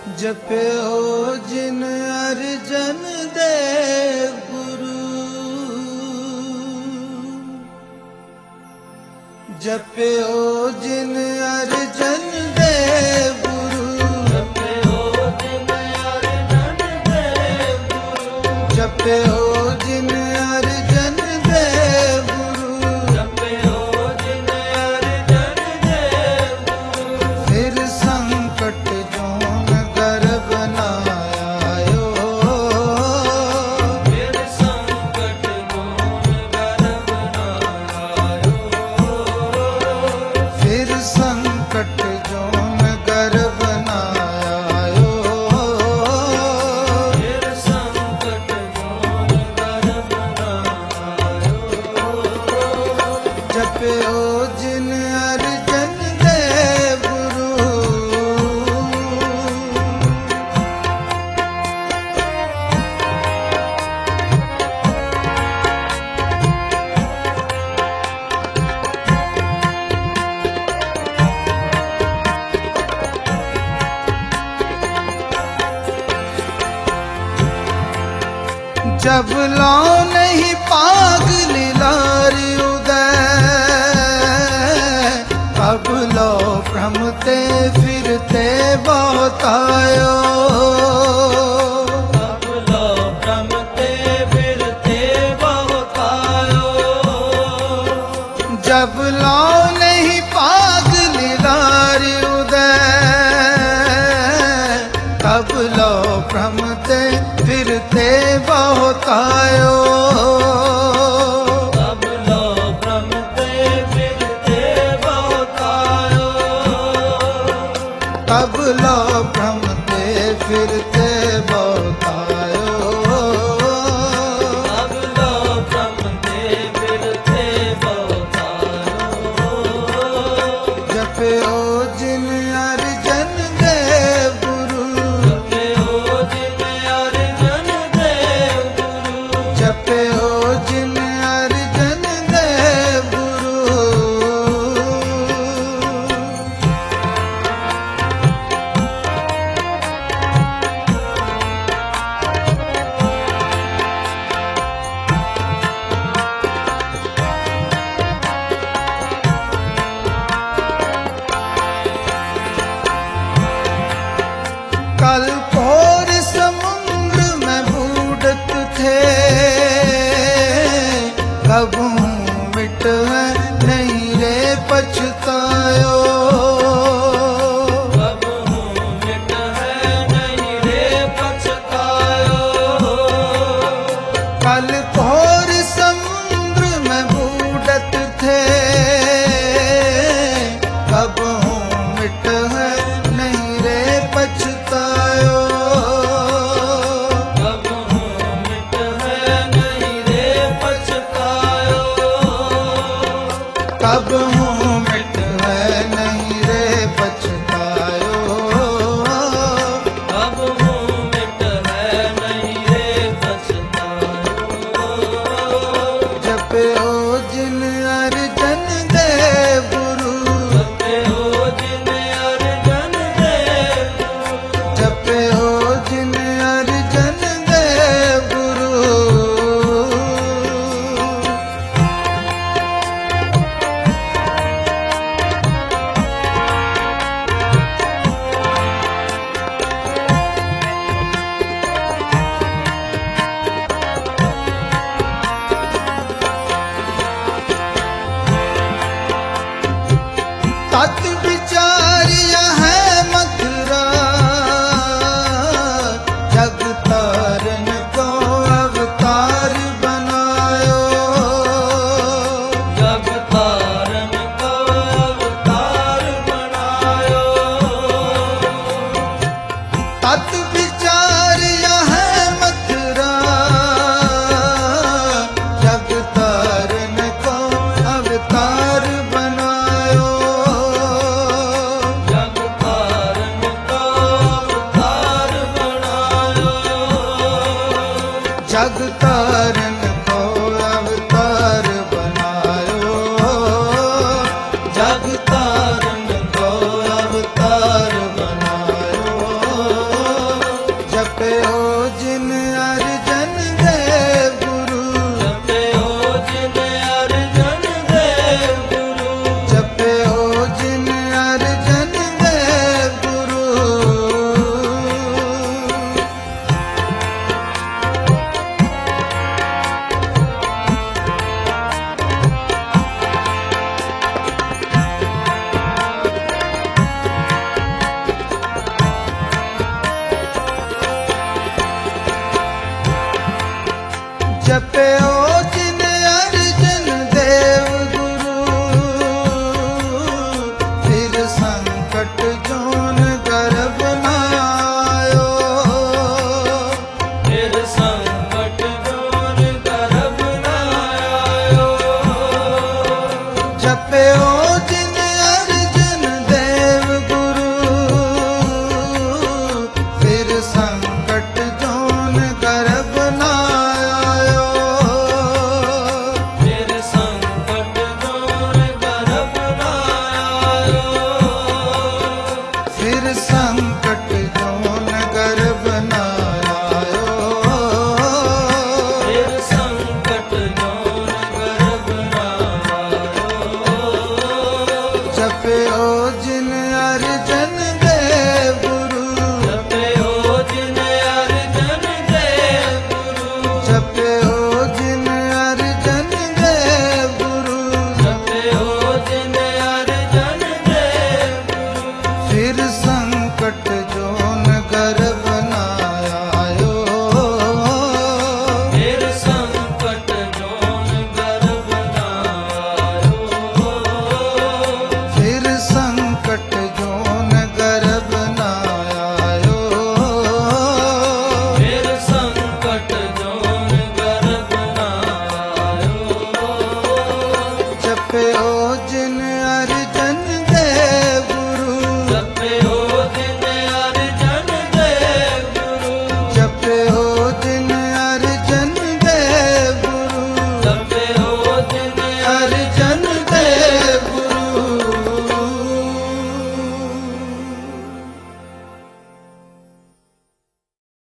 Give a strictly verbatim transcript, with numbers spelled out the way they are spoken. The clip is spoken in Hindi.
जप्यो जिन अर्जन देव गुरु, जप्यो जिन अर्जन देव गुरु, जप्यो जिन अर्जन देव गुरु, जप्यो जिन अर्जन देव गुरु, जप्यो जिन अर्जन देव गुरु। फिर संकट जोन गर्भ न आयो, फिर संकट जोन गर्भ न आयो, फिर संकट जोन गर्भ न आयो, फिर संकट जोन गर्भ न आयो। जप्यो जिन अर्जन देव गुरु, जब लो नहीं पाग लीलारी उदय, अब लो भ्रमते फिरते बहुत आयो, अब लो भ्रमते फिरते बहुत आयो। जब लो नहीं पाग लीलारी उदय, तब लो भ्रमते फिरते बहुत आयो, तब लो भ्रमते फिरते बहुत आयो, तब लो भ्रमते फिरते बहुत आयो, तब लो भ्रमते फिरते बहुत आयो। जप्यो जिन अर्जन देव गुरु, जप्यो जिन अर्जन देव गुरु, जप्यो जिन अर्जन देव गुरु। कल भोर समुद्र में बूढ़त थे, कब मिट नहीं रे पछतायो, कब मिट नहीं रे पछतायो। कल भोर समुद्र में बूढ़त थे, कब मिट नहीं रे पछतायो, कब मिट नहीं रे पछतायो, कब मिट नहीं रे पछतायो, कब मिट नहीं रे पछतायो। जप्यो जिन अर्जन देव गुरु, जप्यो जिन अर्जन देव गुरु, जप्यो जिन अर्जन देव गुरु। तत् विचार